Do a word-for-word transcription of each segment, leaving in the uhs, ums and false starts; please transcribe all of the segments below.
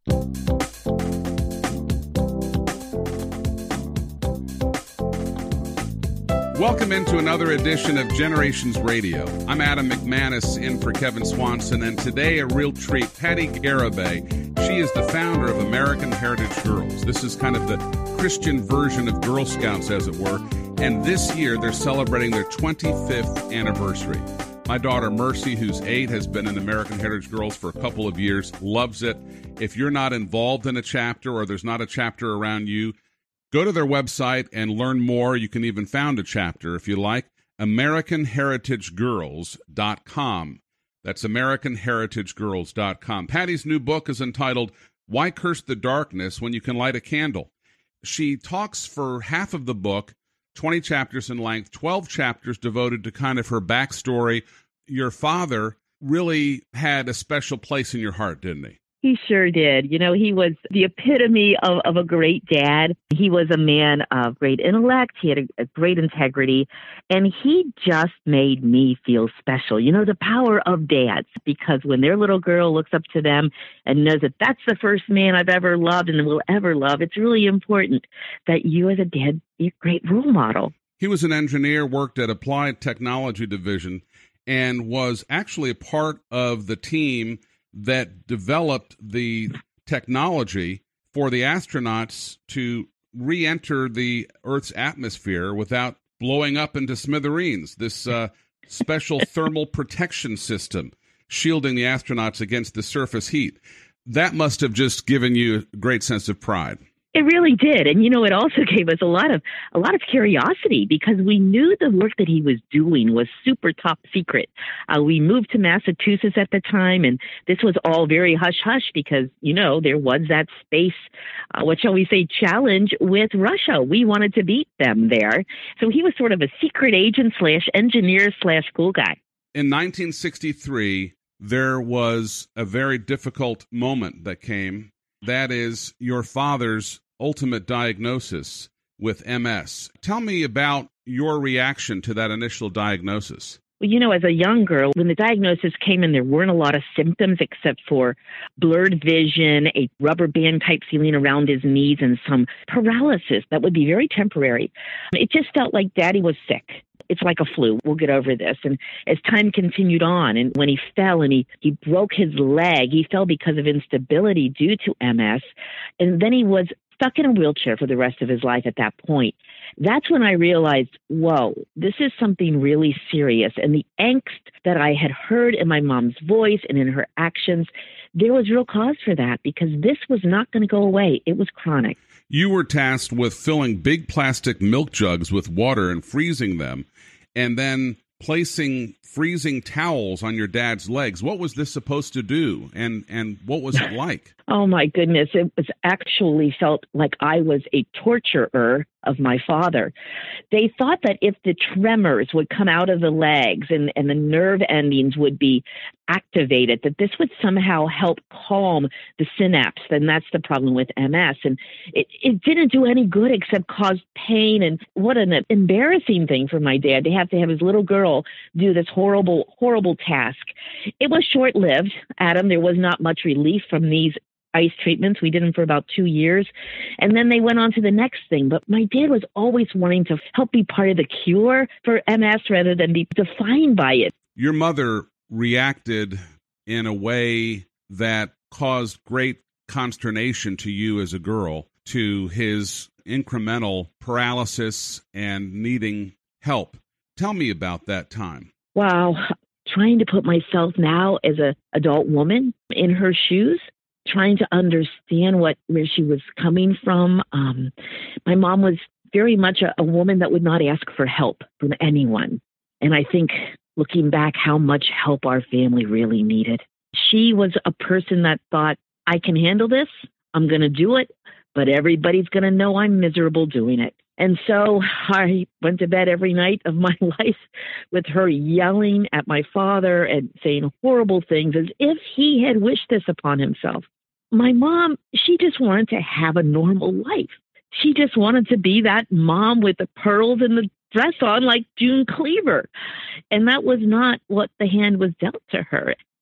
Welcome into another edition of Generations Radio. I'm Adam McManus in for Kevin Swanson, and today a real treat, Patty Garibay. She is the founder of American Heritage Girls. This is kind of the Christian version of Girl Scouts, as it were, and this year they're celebrating their twenty-fifth anniversary. My daughter Mercy, who's eight, has been in American Heritage Girls for a couple of years, loves it. If you're not involved in a chapter or there's not a chapter around you, go to their website and learn more. You can even found a chapter if you like, American Heritage Girls dot com. That's American Heritage Girls dot com. Patty's new book is entitled, Why Curse the Darkness When You Can Light a Candle? She talks for half of the book, twenty chapters in length, twelve chapters devoted to kind of her backstory. Your father really had a special place in your heart, didn't he? He sure did. You know, he was the epitome of, of a great dad. He was a man of great intellect. He had a, a great integrity. And he just made me feel special. You know, the power of dads, because when their little girl looks up to them and knows that that's the first man I've ever loved and will ever love, it's really important that you as a dad be a great role model. He was an engineer, worked at Applied Technology Division, and was actually a part of the team that developed the technology for the astronauts to re-enter the Earth's atmosphere without blowing up into smithereens. This uh, special thermal protection system shielding the astronauts against the surface heat. That must have just given you a great sense of pride. It really did. And, you know, it also gave us a lot of a lot of curiosity because we knew the work that he was doing was super top secret. Uh, we moved to Massachusetts at the time, and this was all very hush-hush because, you know, there was that space, uh, what shall we say, challenge with Russia. We wanted to beat them there. So he was sort of a secret agent slash engineer slash cool guy. In nineteen sixty-three, there was a very difficult moment that came. That is your father's ultimate diagnosis with M S. Tell me about your reaction to that initial diagnosis. Well, you know, as a young girl, when the diagnosis came in, there weren't a lot of symptoms except for blurred vision, a rubber band type feeling around his knees, and some paralysis that would be very temporary. It just felt like Daddy was sick. It's like a flu. We'll get over this. And as time continued on, and when he fell and he, he broke his leg, he fell because of instability due to M S. And then he was stuck in a wheelchair for the rest of his life at that point. That's when I realized, whoa, this is something really serious. And the angst that I had heard in my mom's voice and in her actions, there was real cause for that because this was not going to go away. It was chronic. You were tasked with filling big plastic milk jugs with water and freezing them, and then placing freezing towels on your dad's legs. What was this supposed to do, and, and what was it like? Oh, my goodness. It was actually felt like I was a torturer of my father. They thought that if the tremors would come out of the legs and, and the nerve endings would be activated, that this would somehow help calm the synapse. And that's the problem with M S. And it, it didn't do any good except cause pain. And what an embarrassing thing for my dad to have to have his little girl do this horrible, horrible task. It was short-lived, Adam. There was not much relief from these ice treatments. We did them for about two years. And then they went on to the next thing. But my dad was always wanting to help be part of the cure for M S rather than be defined by it. Your mother reacted in a way that caused great consternation to you as a girl to his incremental paralysis and needing help. Tell me about that time. Wow. Trying to put myself now as an adult woman in her shoes, trying to understand what where she was coming from. Um, my mom was very much a, a woman that would not ask for help from anyone. And I think looking back, how much help our family really needed. She was a person that thought, I can handle this. I'm going to do it, but everybody's going to know I'm miserable doing it. And so I went to bed every night of my life with her yelling at my father and saying horrible things as if he had wished this upon himself. My mom, she just wanted to have a normal life. She just wanted to be that mom with the pearls and the dress on like June Cleaver. And that was not what the hand was dealt to her.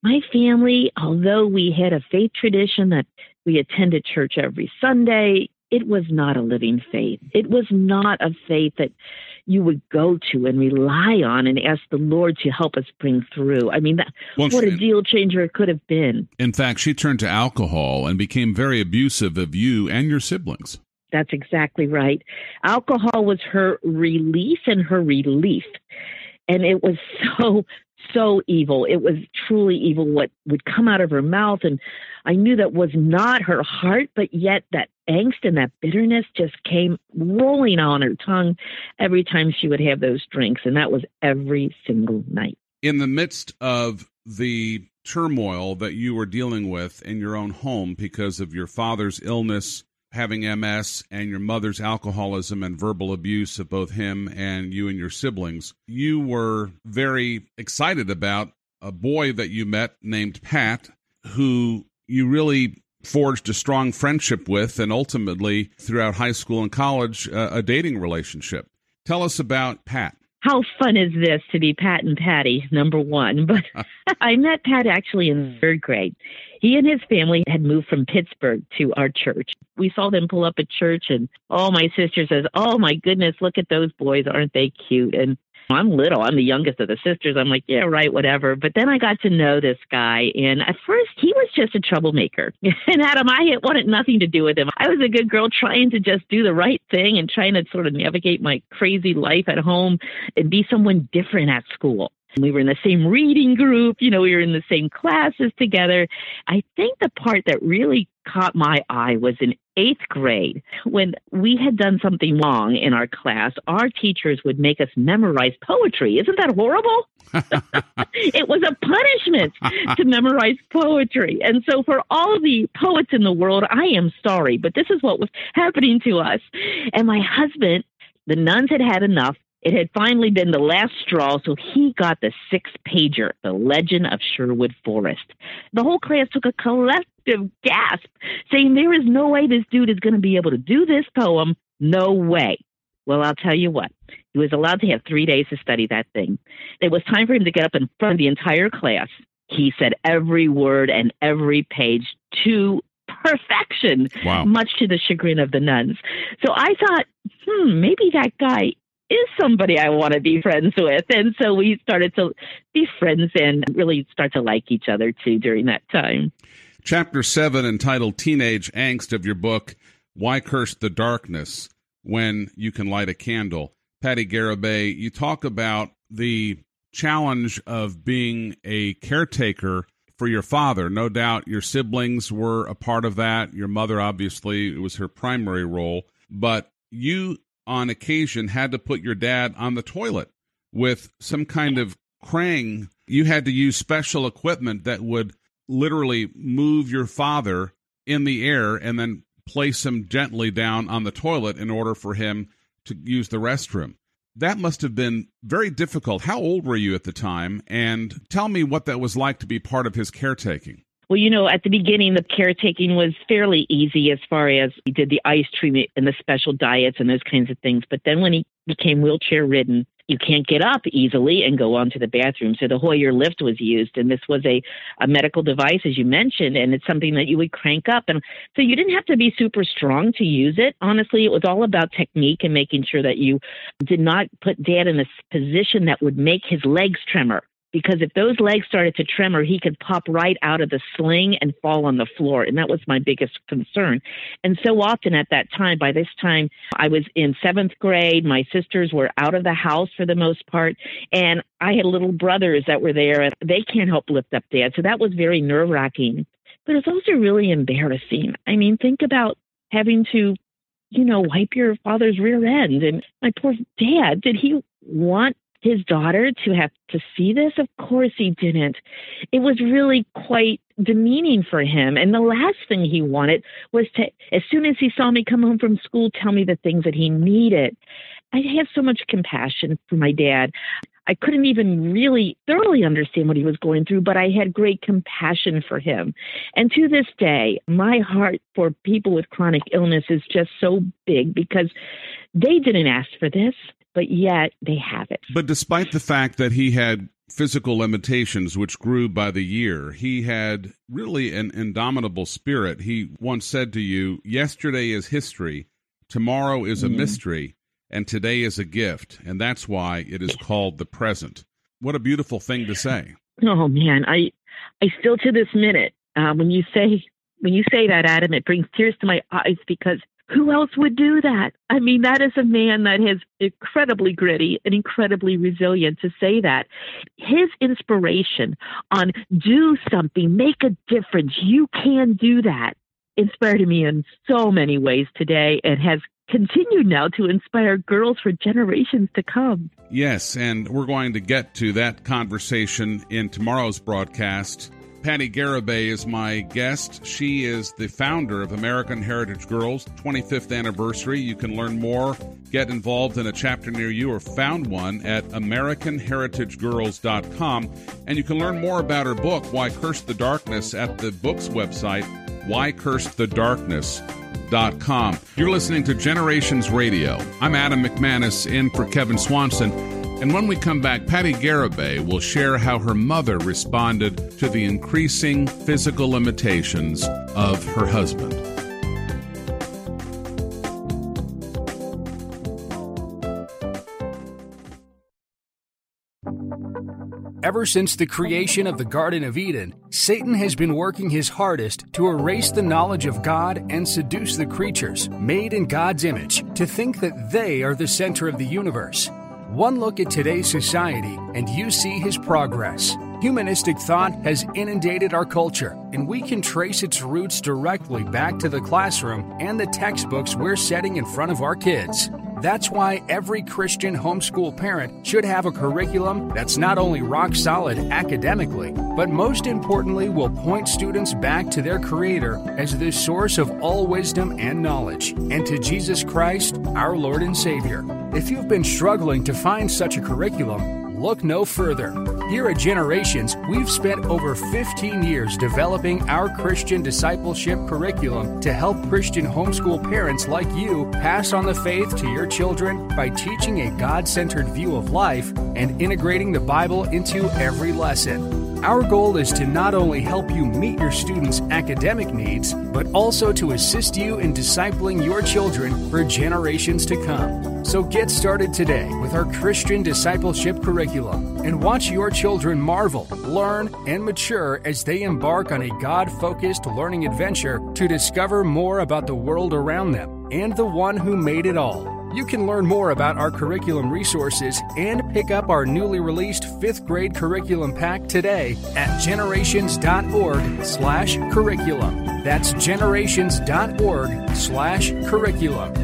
my family, although we had a faith tradition that we attended church every Sunday, it was not a living faith. It was not a faith that you would go to and rely on and ask the Lord to help us bring through. I mean, that, well, what a deal changer it could have been. In fact, she turned to alcohol and became very abusive of you and your siblings. That's exactly right. Alcohol was her release and her relief. And it was so, so evil. It was truly evil what would come out of her mouth. And I knew that was not her heart, but yet that angst and that bitterness just came rolling on her tongue every time she would have those drinks. And that was every single night. In the midst of the turmoil that you were dealing with in your own home because of your father's illness, having M S, and your mother's alcoholism and verbal abuse of both him and you and your siblings, you were very excited about a boy that you met named Pat, who you really forged a strong friendship with, and ultimately, throughout high school and college, uh, a dating relationship. Tell us about Pat. How fun is this to be Pat and Patty, number one? But I met Pat actually in third grade. He and his family had moved from Pittsburgh to our church. We saw them pull up at church, and oh, my sister says, oh, my goodness, look at those boys. Aren't they cute? And I'm little. I'm the youngest of the sisters. I'm like, yeah, right, whatever. But then I got to know this guy, and at first he was just a troublemaker. And Adam, I wanted nothing to do with him. I was a good girl trying to just do the right thing and trying to sort of navigate my crazy life at home and be someone different at school. We were in the same reading group. You know, we were in the same classes together. I think the part that really caught my eye was in eighth grade when we had done something wrong in our class. Our teachers would make us memorize poetry. Isn't that horrible? It was a punishment to memorize poetry. And so for all the poets in the world, I am sorry, but this is what was happening to us. And my husband, the nuns had had enough. It had finally been the last straw, so he got the six-pager, The Legend of Sherwood Forest. The whole class took a collective gasp, saying there is no way this dude is going to be able to do this poem. No way. Well, I'll tell you what. He was allowed to have three days to study that thing. It was time for him to get up in front of the entire class. He said every word and every page to perfection, wow. Much to the chagrin of the nuns. So I thought, hmm, maybe that guy is somebody I want to be friends with. And so we started to be friends and really start to like each other, too, during that time. Chapter seven, entitled Teenage Angst of your book, Why Curse the Darkness When You Can Light a Candle. Patty Garibay, you talk about the challenge of being a caretaker for your father. No doubt your siblings were a part of that. Your mother, obviously, it was her primary role. But you, on occasion, had to put your dad on the toilet with some kind of crane. You had to use special equipment that would literally move your father in the air and then place him gently down on the toilet in order for him to use the restroom. That must have been very difficult. How old were you at the time? And tell me what that was like to be part of his caretaking. Well, you know, at the beginning, the caretaking was fairly easy as far as he did the ice treatment and the special diets and those kinds of things. But then when he became wheelchair ridden, you can't get up easily and go on to the bathroom. So the Hoyer lift was used. And this was a, a medical device, as you mentioned, and it's something that you would crank up. And so you didn't have to be super strong to use it. Honestly, it was all about technique and making sure that you did not put Dad in a position that would make his legs tremor. Because if those legs started to tremor, he could pop right out of the sling and fall on the floor. And that was my biggest concern. And so often at that time, by this time, I was in seventh grade. My sisters were out of the house for the most part. And I had little brothers that were there, and they can't help lift up Dad. So that was very nerve-wracking. But it's also really embarrassing. I mean, think about having to, you know, wipe your father's rear end. And my poor dad, did he want his daughter to have to see this? Of course he didn't. It was really quite demeaning for him. And the last thing he wanted was to, as soon as he saw me come home from school, tell me the things that he needed. I have so much compassion for my dad. I couldn't even really thoroughly understand what he was going through, but I had great compassion for him. And to this day, my heart for people with chronic illness is just so big because they didn't ask for this, but yet they have it. But despite the fact that he had physical limitations, which grew by the year. He had really an indomitable spirit. He once said to you, yesterday is history, tomorrow is a mm-hmm. mystery, and today is a gift. And that's why it is called the present. What a beautiful thing to say. Oh, man, I I still to this minute, uh, when you say when you say that, Adam, it brings tears to my eyes, because who else would do that? I mean, that is a man that is incredibly gritty and incredibly resilient to say that. His inspiration on do something, make a difference, you can do that, inspired me in so many ways today, and has continued now to inspire girls for generations to come. Yes, and we're going to get to that conversation in tomorrow's broadcast. Patti Garibay is my guest. She is the founder of American Heritage Girls, twenty-fifth anniversary. You can learn more, get involved in a chapter near you, or found one at American Heritage Girls dot com. And you can learn more about her book, Why Curse the Darkness, at the book's website, why curse the darkness dot com. You're listening to Generations Radio. I'm Adam McManus, in for Kevin Swanson. And when we come back, Patti Garibay will share how her mother responded to the increasing physical limitations of her husband. Ever since the creation of the Garden of Eden, Satan has been working his hardest to erase the knowledge of God and seduce the creatures, made in God's image, to think that they are the center of the universe. One look at today's society, and you see his progress. Humanistic thought has inundated our culture, and we can trace its roots directly back to the classroom and the textbooks we're setting in front of our kids. That's why every Christian homeschool parent should have a curriculum that's not only rock solid academically, but most importantly will point students back to their Creator as the source of all wisdom and knowledge, and to Jesus Christ, our Lord and Savior. If you've been struggling to find such a curriculum, look no further. Here at Generations, we've spent over fifteen years developing our Christian discipleship curriculum to help Christian homeschool parents like you pass on the faith to your children by teaching a God-centered view of life and integrating the Bible into every lesson. Our goal is to not only help you meet your students' academic needs, but also to assist you in discipling your children for generations to come. So get started today with our Christian discipleship curriculum and watch your children marvel, learn, and mature as they embark on a God-focused learning adventure to discover more about the world around them and the one who made it all. You can learn more about our curriculum resources and pick up our newly released fifth grade curriculum pack today at generations.org slash curriculum. That's generations.org slash curriculum.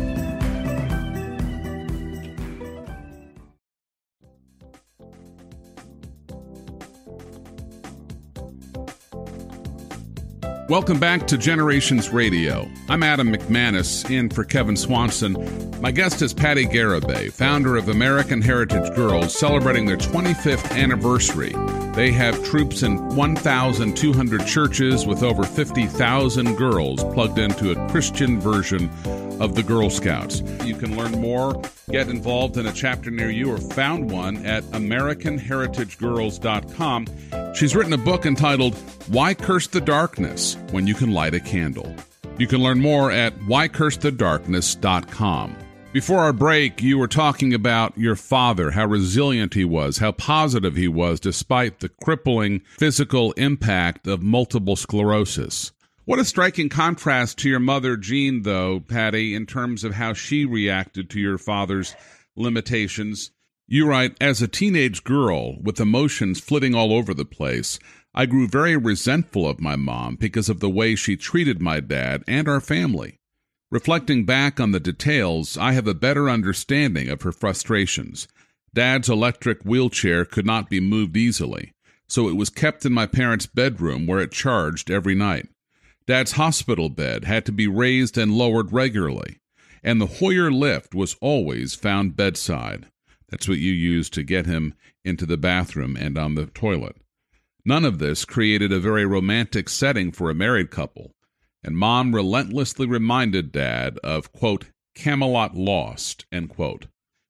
Welcome back to Generations Radio. I'm Adam McManus, in for Kevin Swanson. My guest is Patti Garibay, founder of American Heritage Girls, celebrating their twenty-fifth anniversary. They have troops in one thousand two hundred churches with over fifty thousand girls plugged into a Christian version of the Girl Scouts. You can learn more, get involved in a chapter near you, or found one at American Heritage Girls dot com. She's written a book entitled Why Curse the Darkness When You Can Light a Candle. You can learn more at why curse the darkness dot com. Before our break, you were talking about your father, how resilient he was, how positive he was despite the crippling physical impact of multiple sclerosis. What a striking contrast to your mother, Jean, though, Patti, in terms of how she reacted to your father's limitations. You write, as a teenage girl with emotions flitting all over the place, I grew very resentful of my mom because of the way she treated my dad and our family. Reflecting back on the details, I have a better understanding of her frustrations. Dad's electric wheelchair could not be moved easily, so it was kept in my parents' bedroom where it charged every night. Dad's hospital bed had to be raised and lowered regularly, and the Hoyer lift was always found bedside. That's what you used to get him into the bathroom and on the toilet. None of this created a very romantic setting for a married couple, and Mom relentlessly reminded Dad of, quote, Camelot Lost, end quote.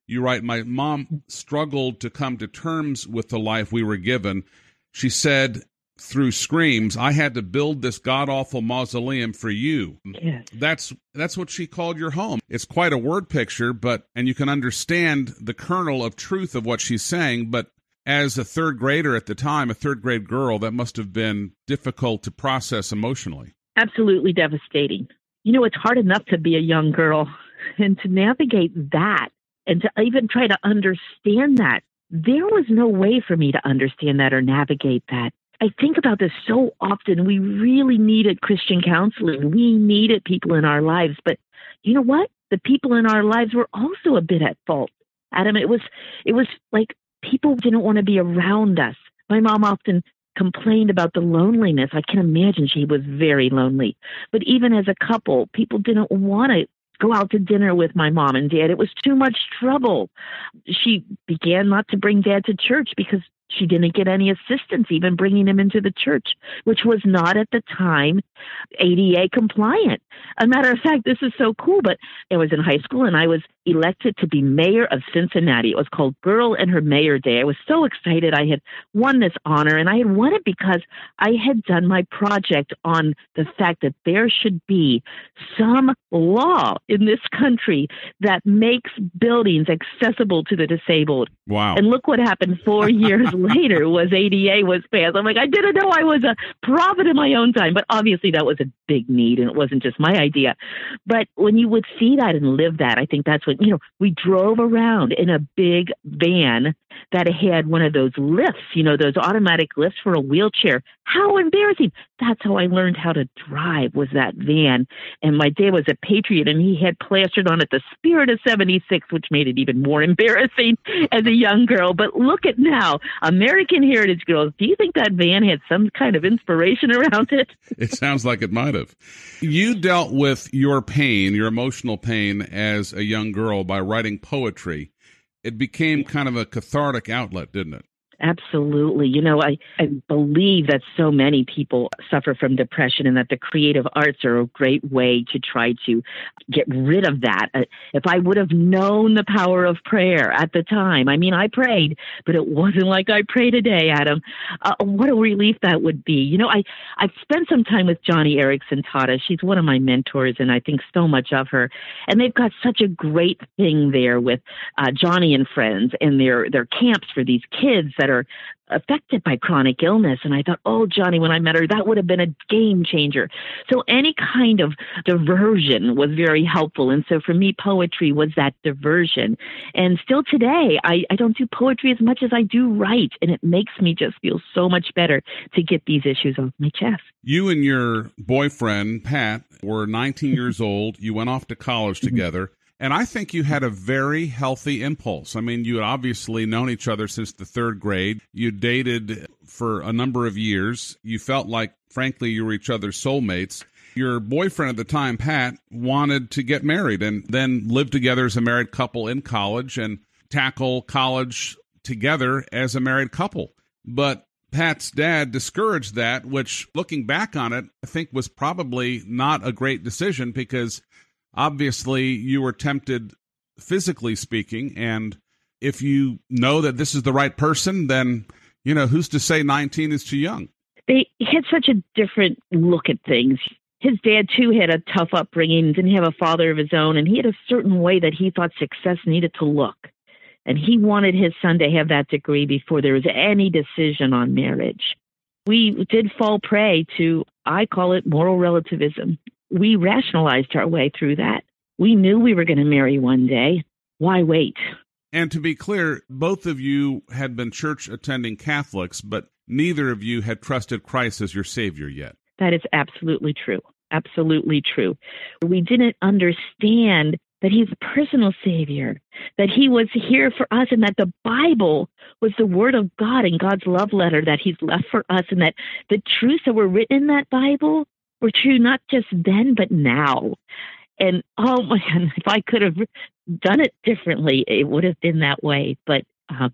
You write, my mom struggled to come to terms with the life we were given. She said, through screams, I had to build this god-awful mausoleum for you. Yes. That's that's what she called your home. It's quite a word picture, but and you can understand the kernel of truth of what she's saying, but as a third grader at the time, a third grade girl, that must have been difficult to process emotionally. Absolutely devastating. You know, it's hard enough to be a young girl, and to navigate that and to even try to understand that. There was no way for me to understand that or navigate that. I think about this so often. We really needed Christian counseling. We needed people in our lives. But you know what? The people in our lives were also a bit at fault. Adam, it was it was like people didn't want to be around us. My mom often complained about the loneliness. I can imagine she was very lonely. But even as a couple, people didn't want to go out to dinner with my mom and dad. It was too much trouble. She began not to bring dad to church because she didn't get any assistance even bringing him into the church, which was not at the time A D A compliant. A matter of fact, this is so cool, but I was in high school and I was elected to be mayor of Cincinnati. It was called Girl and Her Mayor Day. I was so excited I had won this honor, and I had won it because I had done my project on the fact that there should be some law in this country that makes buildings accessible to the disabled. Wow. And look what happened four years later was A D A was passed. I'm like, I didn't know I was a prophet in my own time, but obviously that was a big need and it wasn't just my idea. But when you would see that and live that, I think that's what, you know, we drove around in a big van that had one of those lifts, you know, those automatic lifts for a wheelchair. How embarrassing. That's how I learned how to drive, was that van. And my dad was a patriot and he had plastered on it the spirit of seventy-six, which made it even more embarrassing as a young girl. But look at now, American Heritage Girls. Do you think that van had some kind of inspiration around it? It sounds like it might have. You dealt with your pain, your emotional pain as a young girl by writing poetry. It became kind of a cathartic outlet, didn't it? Absolutely. You know, I, I believe that so many people suffer from depression and that the creative arts are a great way to try to get rid of that. Uh, if I would have known the power of prayer at the time, I mean, I prayed, but it wasn't like I pray today, Adam. Uh, what a relief that would be. You know, I, I've spent some time with Johnny Erickson Tata. She's one of my mentors, and I think so much of her. And they've got such a great thing there with uh, Johnny and friends and their, their camps for these kids that are affected by chronic illness. And I thought, oh, Johnny, when I met her, that would have been a game changer. So any kind of diversion was very helpful. And so for me, poetry was that diversion. And still today, I, I don't do poetry as much as I do write. And it makes me just feel so much better to get these issues off my chest. You and your boyfriend, Pat, were nineteen years old. You went off to college together. And I think you had a very healthy impulse. I mean, you had obviously known each other since the third grade. You dated for a number of years. You felt like, frankly, you were each other's soulmates. Your boyfriend at the time, Pat, wanted to get married and then live together as a married couple in college and tackle college together as a married couple. But Pat's dad discouraged that, which, looking back on it, I think was probably not a great decision because obviously, you were tempted, physically speaking, and if you know that this is the right person, then, you know, who's to say nineteen is too young? They had such a different look at things. His dad, too, had a tough upbringing, didn't have a father of his own, and he had a certain way that he thought success needed to look. And he wanted his son to have that degree before there was any decision on marriage. We did fall prey to, I call it, moral relativism. We rationalized our way through that. We knew we were going to marry one day. Why wait? And to be clear, both of you had been church-attending Catholics, but neither of you had trusted Christ as your Savior yet. That is absolutely true. Absolutely true. We didn't understand that he's a personal Savior, that he was here for us, and that the Bible was the Word of God and God's love letter that he's left for us, and that the truths that were written in that Bible were true not just then, but now. And, oh, man, if I could have done it differently, it would have been that way. But um,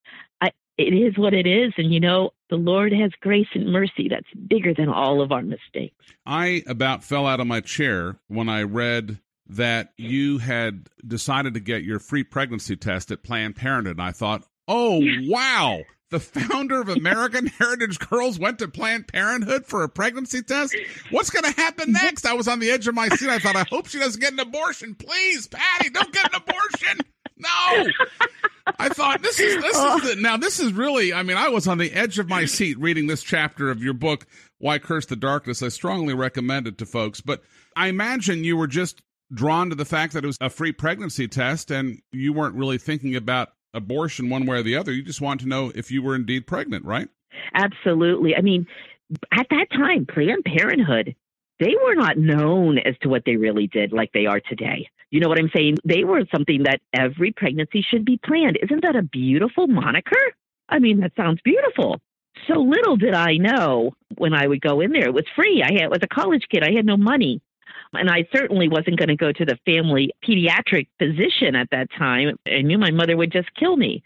I, it is what it is. And, you know, the Lord has grace and mercy that's bigger than all of our mistakes. I about fell out of my chair when I read that you had decided to get your free pregnancy test at Planned Parenthood. And I thought, oh, wow, the founder of American Heritage Girls went to Planned Parenthood for a pregnancy test? What's going to happen next? I was on the edge of my seat. I thought, I hope she doesn't get an abortion. Please, Patty, don't get an abortion. No. I thought, this is, this is the, now this is really, I mean, I was on the edge of my seat reading this chapter of your book, Why Curse the Darkness. I strongly recommend it to folks. But I imagine you were just drawn to the fact that it was a free pregnancy test and you weren't really thinking about abortion one way or the other. You just wanted to know if you were indeed pregnant, right? Absolutely. I mean, at that time, Planned Parenthood, they were not known as to what they really did like they are today. You know what I'm saying? They were something that every pregnancy should be planned. Isn't that a beautiful moniker? I mean, that sounds beautiful. So little did I know when I would go in there. It was free. I had, was a college kid. I had no money. And I certainly wasn't going to go to the family pediatric physician at that time. I knew my mother would just kill me.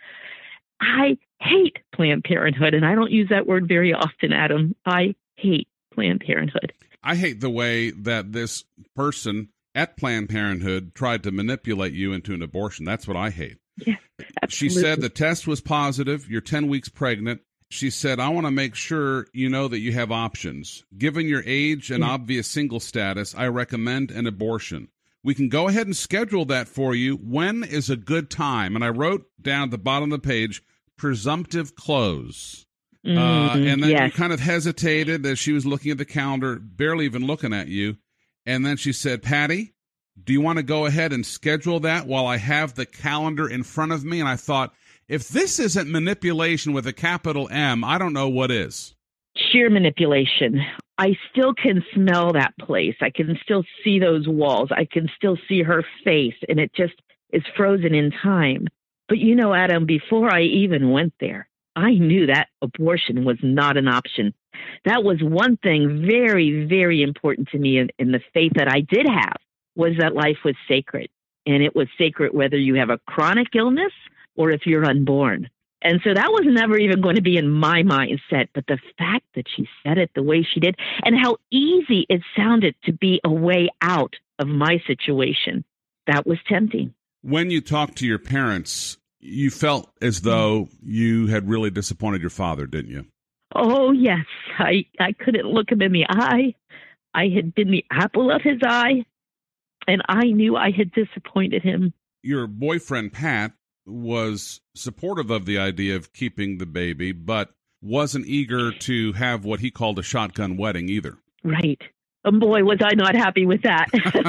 I hate Planned Parenthood, and I don't use that word very often, Adam. I hate Planned Parenthood. I hate the way that this person at Planned Parenthood tried to manipulate you into an abortion. That's what I hate. Yeah, she said the test was positive. You're ten weeks pregnant. She said, I want to make sure you know that you have options. Given your age and yeah. obvious single status, I recommend an abortion. We can go ahead and schedule that for you. When is a good time? And I wrote down at the bottom of the page, presumptive close. Mm, uh, and then yes. you kind of hesitated as she was looking at the calendar, barely even looking at you. And then she said, Patty, do you want to go ahead and schedule that while I have the calendar in front of me? And I thought, if this isn't manipulation with a capital M, I don't know what is. Sheer manipulation. I still can smell that place. I can still see those walls. I can still see her face, and it just is frozen in time. But you know, Adam, before I even went there, I knew that abortion was not an option. That was one thing very, very important to me in, in the faith that I did have, was that life was sacred. And it was sacred whether you have a chronic illness or if you're unborn. And so that was never even going to be in my mindset. But the fact that she said it the way she did and how easy it sounded to be a way out of my situation, that was tempting. When you talked to your parents, you felt as though you had really disappointed your father, didn't you? Oh, yes. I, I couldn't look him in the eye. I had been the apple of his eye, and I knew I had disappointed him. Your boyfriend, Pat, was supportive of the idea of keeping the baby, but wasn't eager to have what he called a shotgun wedding either. Right. And boy, was I not happy with that.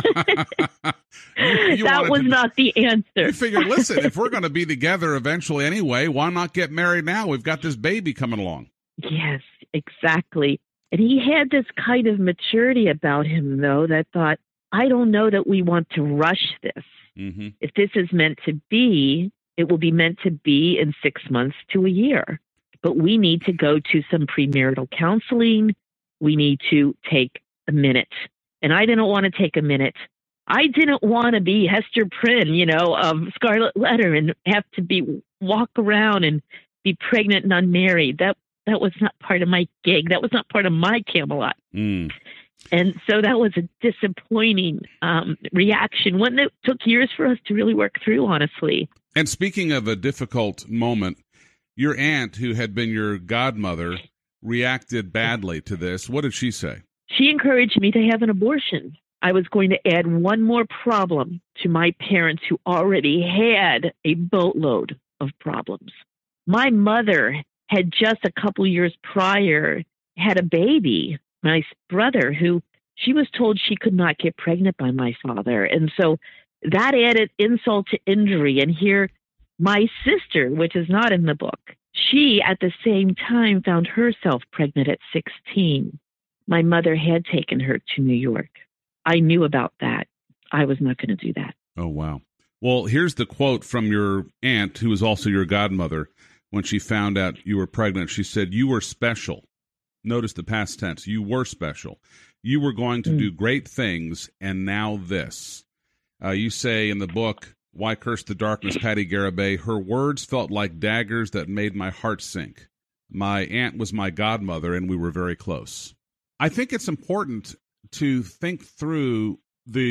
you, you that was to, not the answer. You figured, listen, if we're going to be together eventually anyway, why not get married now? We've got this baby coming along. Yes, exactly. And he had this kind of maturity about him, though, that thought, I don't know that we want to rush this. Mm-hmm. If this is meant to be, it will be meant to be in six months to a year. But we need to go to some premarital counseling. We need to take a minute. And I didn't want to take a minute. I didn't want to be Hester Prynne, you know, of Scarlet Letter and have to be walk around and be pregnant and unmarried. That that was not part of my gig. That was not part of my Camelot. Mm. And so that was a disappointing um, reaction, one that took years for us to really work through, honestly. And speaking of a difficult moment, your aunt, who had been your godmother, reacted badly to this. What did she say? She encouraged me to have an abortion. I was going to add one more problem to my parents who already had a boatload of problems. My mother had just a couple years prior had a baby, my brother, who she was told she could not get pregnant by my father. And so that added insult to injury. And here, my sister, which is not in the book, she at the same time found herself pregnant at sixteen. My mother had taken her to New York. I knew about that. I was not going to do that. Oh, wow. Well, here's the quote from your aunt, who was also your godmother. When she found out you were pregnant, she said, "You were special." Notice the past tense. You were special. You were going to mm. do great things, and now this. Uh, you say in the book, Why Curse the Darkness, Patty Garibay, her words felt like daggers that made my heart sink. My aunt was my godmother, and we were very close. I think it's important to think through the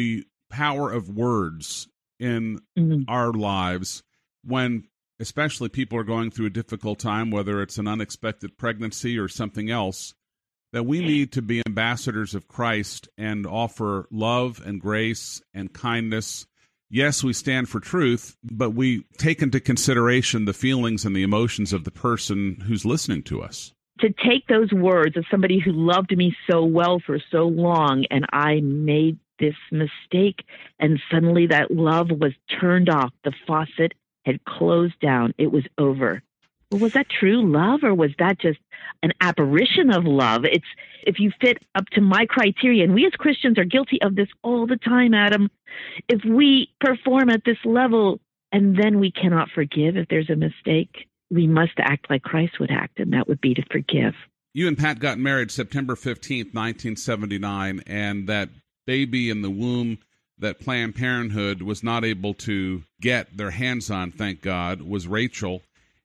power of words in Mm-hmm. our lives when especially people are going through a difficult time, whether it's an unexpected pregnancy or something else, that we need to be ambassadors of Christ and offer love and grace and kindness. Yes, we stand for truth, but we take into consideration the feelings and the emotions of the person who's listening to us. To take those words of somebody who loved me so well for so long, and I made this mistake, and suddenly that love was turned off. The faucet had closed down. It was over. Well, was that true love, or was that just an apparition of love? It's if you fit up to my criteria, and we as Christians are guilty of this all the time, Adam. If we perform at this level and then we cannot forgive if there's a mistake, we must act like Christ would act, and that would be to forgive. You and Pat got married September fifteenth, nineteen seventy-nine, and that baby in the womb that Planned Parenthood was not able to get their hands on, thank God, was Rachel.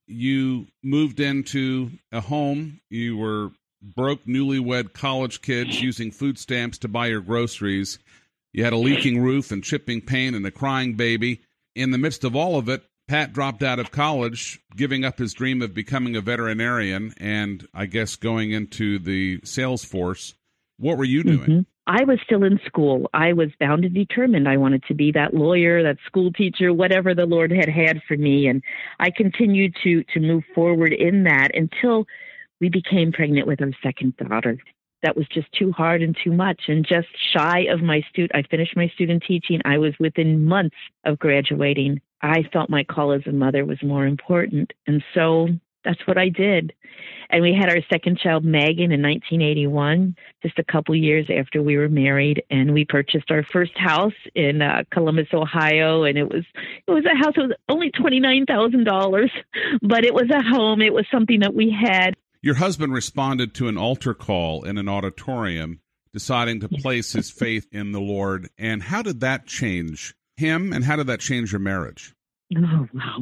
You moved into a home. You were broke, newlywed college kids using food stamps to buy your groceries. You had a leaking roof and chipping paint and a crying baby. In the midst of all of it, Pat dropped out of college, giving up his dream of becoming a veterinarian and, I guess, going into the sales force. What were you doing? Mm-hmm. I was still in school. I was bound and determined. I wanted to be that lawyer, that school teacher, whatever the Lord had had for me. And I continued to to move forward in that until we became pregnant with our second daughter. That was just too hard and too much. And just shy of my student, I finished my student teaching. I was within months of graduating. I felt my call as a mother was more important. And so that's what I did. And we had our second child, Megan, in nineteen eighty-one, just a couple years after we were married. And we purchased our first house in uh, Columbus, Ohio. And it was it was a house that was only twenty-nine thousand dollars, but it was a home. It was something that we had. Your husband responded to an altar call in an auditorium, deciding to place his faith in the Lord. And how did that change him, and how did that change your marriage? Oh, wow.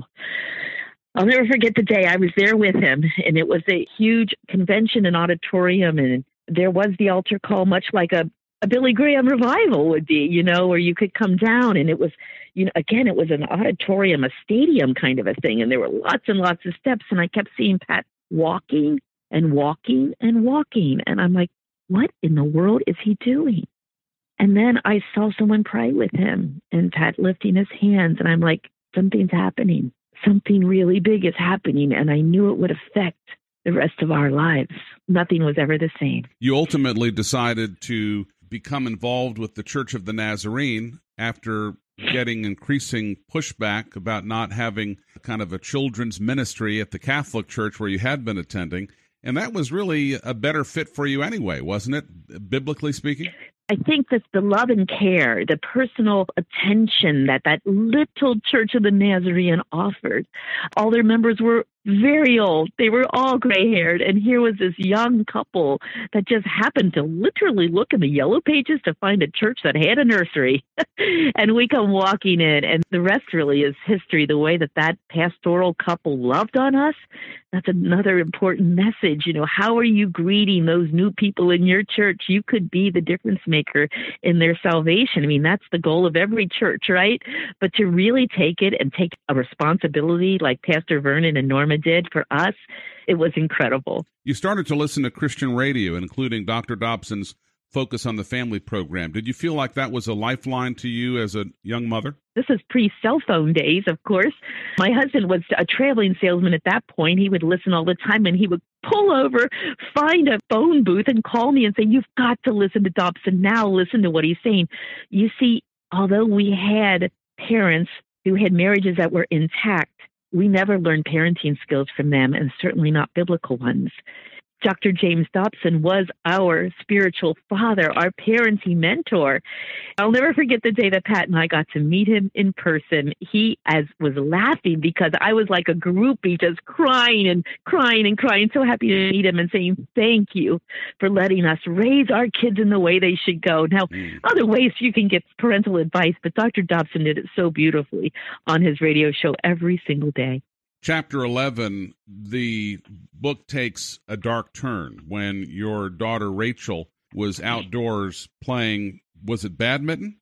I'll never forget the day I was there with him, and it was a huge convention and auditorium, and there was the altar call, much like a, a Billy Graham revival would be, you know, where you could come down, and it was, you know, again, it was an auditorium, a stadium kind of a thing, and there were lots and lots of steps, and I kept seeing Pat walking and walking and walking, and I'm like, what in the world is he doing? And then I saw someone pray with him, and Pat lifting his hands, and I'm like, something's happening. Something really big is happening, and I knew it would affect the rest of our lives. Nothing was ever the same. You ultimately decided to become involved with the Church of the Nazarene after getting increasing pushback about not having kind of a children's ministry at the Catholic Church where you had been attending. And that was really a better fit for you anyway, wasn't it, biblically speaking? I think that the love and care, the personal attention that that little Church of the Nazarene offered, all their members were very old. They were all gray-haired. And here was this young couple that just happened to literally look in the yellow pages to find a church that had a nursery. And we come walking in, and the rest really is history. The way that that pastoral couple loved on us, that's another important message. You know, how are you greeting those new people in your church? You could be the difference maker in their salvation. I mean, that's the goal of every church, right? But to really take it and take a responsibility like Pastor Vernon and Norma did for us, it was incredible. You started to listen to Christian radio, including Doctor Dobson's Focus on the Family program. Did you feel like that was a lifeline to you as a young mother? This is pre-cell phone days, of course. My husband was a traveling salesman at that point. He would listen all the time, and he would pull over, find a phone booth, and call me and say, you've got to listen to Dobson now. Listen to what he's saying. You see, although we had parents who had marriages that were intact, we never learned parenting skills from them, and certainly not biblical ones. Doctor James Dobson was our spiritual father, our parenting mentor. I'll never forget the day that Pat and I got to meet him in person. He as was laughing because I was like a groupie, just crying and crying and crying, so happy to meet him and saying, thank you for letting us raise our kids in the way they should go. Now, mm. other ways you can get parental advice, but Doctor Dobson did it so beautifully on his radio show every single day. Chapter eleven, the book takes a dark turn when your daughter Rachel was outdoors playing, was it badminton?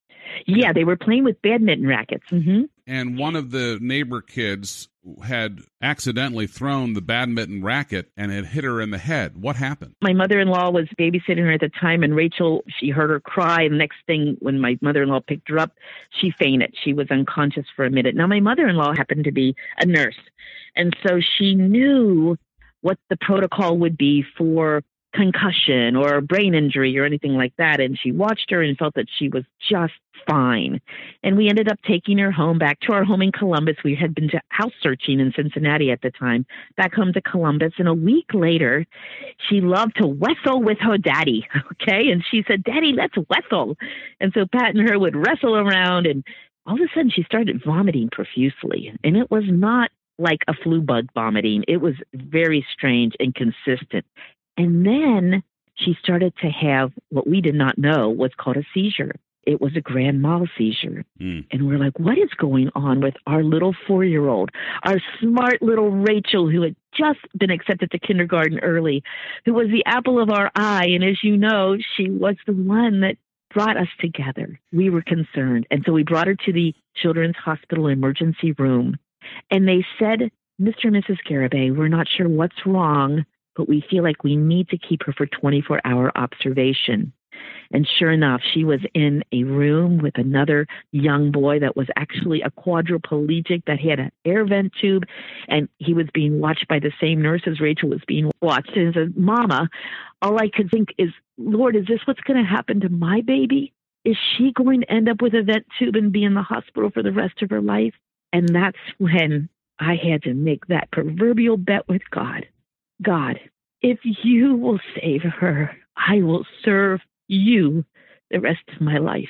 Yeah, they were playing with badminton rackets. Mm-hmm. And one of the neighbor kids had accidentally thrown the badminton racket and it hit her in the head. What happened? My mother-in-law was babysitting her at the time, and Rachel, she heard her cry. And the next thing, when my mother-in-law picked her up, she fainted. She was unconscious for a minute. Now, my mother-in-law happened to be a nurse, and so she knew what the protocol would be for concussion or brain injury or anything like that. And she watched her and felt that she was just fine. And we ended up taking her home, back to our home in Columbus. We had been to house searching in Cincinnati at the time, back home to Columbus. And a week later, she loved to wrestle with her daddy. Okay. And she said, "Daddy, let's wrestle." And so Pat and her would wrestle around, and all of a sudden she started vomiting profusely. And it was not like a flu bug vomiting. It was very strange and consistent. And then she started to have what we did not know was called a seizure. It was a grand mal seizure. Mm. And we're like, what is going on with our little four-year-old, our smart little Rachel, who had just been accepted to kindergarten early, who was the apple of our eye. And as you know, she was the one that brought us together. We were concerned. And so we brought her to the Children's Hospital emergency room. And they said, "Mister and Missus Garibay, we're not sure what's wrong, but we feel like we need to keep her for twenty-four hour observation." And sure enough, she was in a room with another young boy that was actually a quadriplegic that had an air vent tube, and he was being watched by the same nurse as Rachel was being watched. And as a mama, all I could think is, Lord, is this what's going to happen to my baby? Is she going to end up with a vent tube and be in the hospital for the rest of her life? And that's when I had to make that proverbial bet with God. God, if you will save her, I will serve you the rest of my life.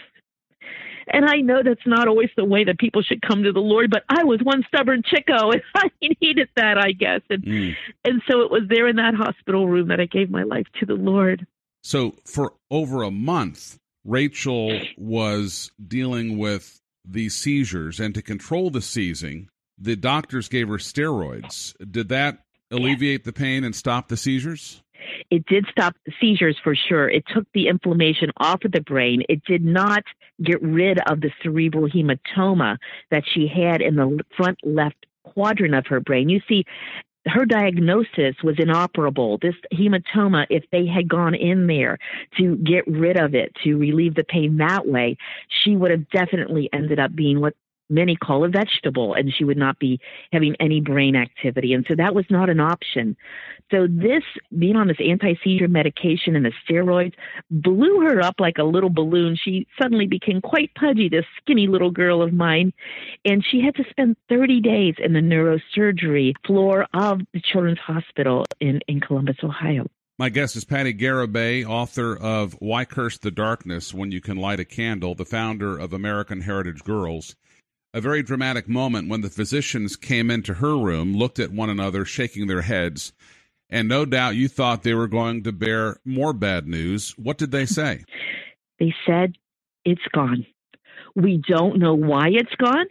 And I know that's not always the way that people should come to the Lord, but I was one stubborn chicko, and I needed that, I guess. And, mm. and so it was there in that hospital room that I gave my life to the Lord. So for over a month, Rachel was dealing with these seizures, and to control the seizing, the doctors gave her steroids. Did that alleviate the pain and stop the seizures? It did stop the seizures for sure. It took the inflammation off of the brain. It did not get rid of the cerebral hematoma that she had in the front left quadrant of her brain. You see, her diagnosis was inoperable. This hematoma, if they had gone in there to get rid of it, to relieve the pain that way, she would have definitely ended up being what many call a vegetable, and she would not be having any brain activity. And so that was not an option. So this, being on this anti-seizure medication and the steroids, blew her up like a little balloon. She suddenly became quite pudgy, this skinny little girl of mine. And she had to spend thirty days in the neurosurgery floor of the Children's Hospital in, in Columbus, Ohio. My guest is Patti Garibay, author of Why Curse the Darkness When You Can Light a Candle, the founder of American Heritage Girls. A very dramatic moment when the physicians came into her room, looked at one another, shaking their heads, and no doubt you thought they were going to bear more bad news. What did they say? They said, "It's gone. We don't know why it's gone.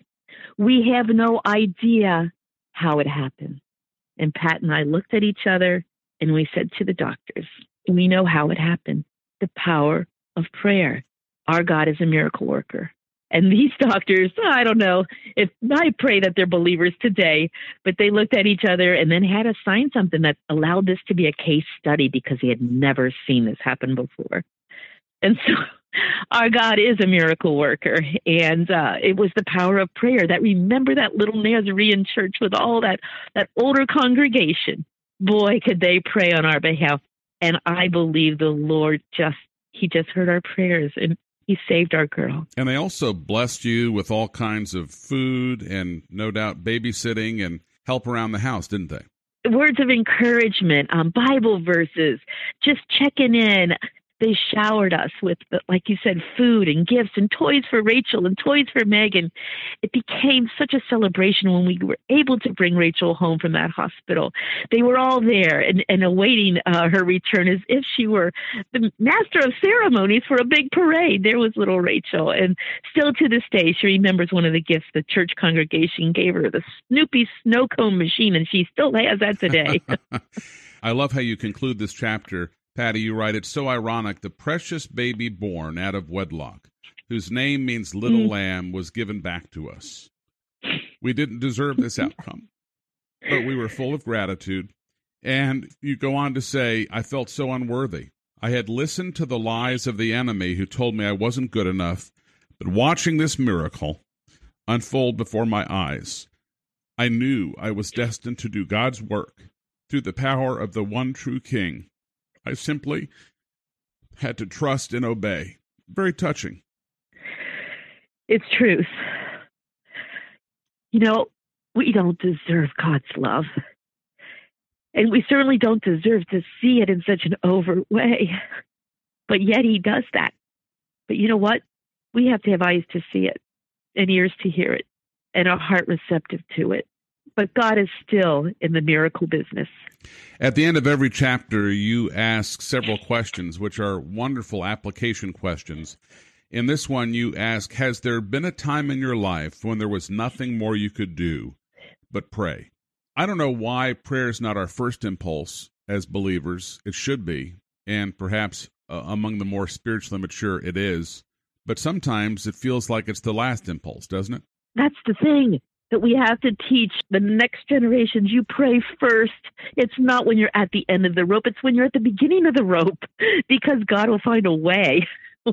We have no idea how it happened." And Pat and I looked at each other and we said to the doctors, "We know how it happened. The power of prayer. Our God is a miracle worker." And these doctors, I don't know if I pray that they're believers today, but they looked at each other and then had us sign something that allowed this to be a case study because they had never seen this happen before. And so our God is a miracle worker. And uh, it was the power of prayer that, remember that little Nazarene church with all that, that older congregation? Boy, could they pray on our behalf. And I believe the Lord just, he just heard our prayers, and he saved our girl. And they also blessed you with all kinds of food and no doubt babysitting and help around the house, didn't they? Words of encouragement, um, Bible verses, just checking in. They showered us with, like you said, food and gifts and toys for Rachel and toys for Megan. It became such a celebration when we were able to bring Rachel home from that hospital. They were all there and, and awaiting uh, her return as if she were the master of ceremonies for a big parade. There was little Rachel. And still to this day, she remembers one of the gifts the church congregation gave her, the Snoopy snow cone machine, and she still has that today. I love how you conclude this chapter. Patti, you write, "It's so ironic, the precious baby born out of wedlock, whose name means little Mm. lamb, was given back to us. We didn't deserve this outcome, but we were full of gratitude. And you go on to say, I felt so unworthy. I had listened to the lies of the enemy who told me I wasn't good enough, but watching this miracle unfold before my eyes, I knew I was destined to do God's work through the power of the one true King. I simply had to trust and obey. Very touching. It's truth. You know, we don't deserve God's love. And we certainly don't deserve to see it in such an overt way. But yet he does that. But you know what? We have to have eyes to see it, and ears to hear it, and a heart receptive to it. But God is still in the miracle business. At the end of every chapter, you ask several questions, which are wonderful application questions. In this one, you ask, has there been a time in your life when there was nothing more you could do but pray? I don't know why prayer is not our first impulse as believers. It should be, and perhaps uh, among the more spiritually mature it is. But sometimes it feels like it's the last impulse, doesn't it? That's the thing that we have to teach the next generations. You pray first. It's not when you're at the end of the rope. It's when you're at the beginning of the rope, because God will find a way.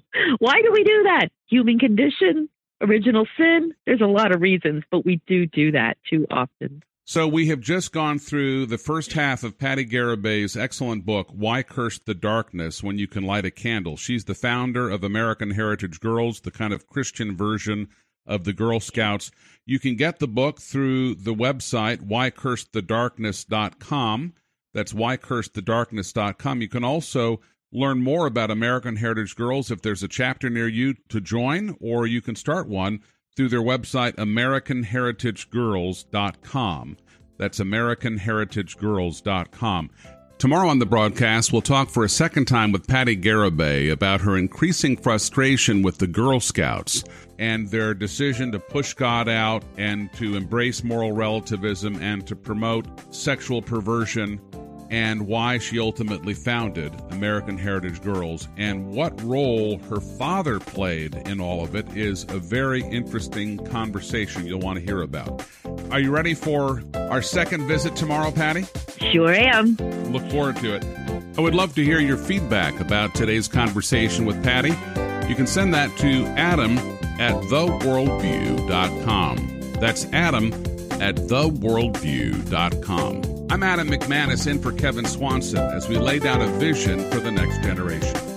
Why do we do that? Human condition, original sin. There's a lot of reasons, but we do do that too often. So we have just gone through the first half of Patti Garabay's excellent book, Why Curse the Darkness When You Can Light a Candle? She's the founder of American Heritage Girls, the kind of Christian version of the Girl Scouts. You can get the book through the website, why curse the darkness dot com. That's why curse the darkness dot com. You can also learn more about American Heritage Girls if there's a chapter near you to join, or you can start one through their website, American Heritage Girls dot com. That's American Heritage Girls dot com. Tomorrow on the broadcast, we'll talk for a second time with Patti Garibay about her increasing frustration with the Girl Scouts and their decision to push God out and to embrace moral relativism and to promote sexual perversion, and why she ultimately founded American Heritage Girls, and what role her father played in all of it is a very interesting conversation you'll want to hear about. Are you ready for our second visit tomorrow, Patti? Sure am. Look forward to it. I would love to hear your feedback about today's conversation with Patti. You can send that to Adam at the worldview dot com. That's Adam at the worldview dot com. I'm Adam McManus in for Kevin Swanson as we lay down a vision for the next generation.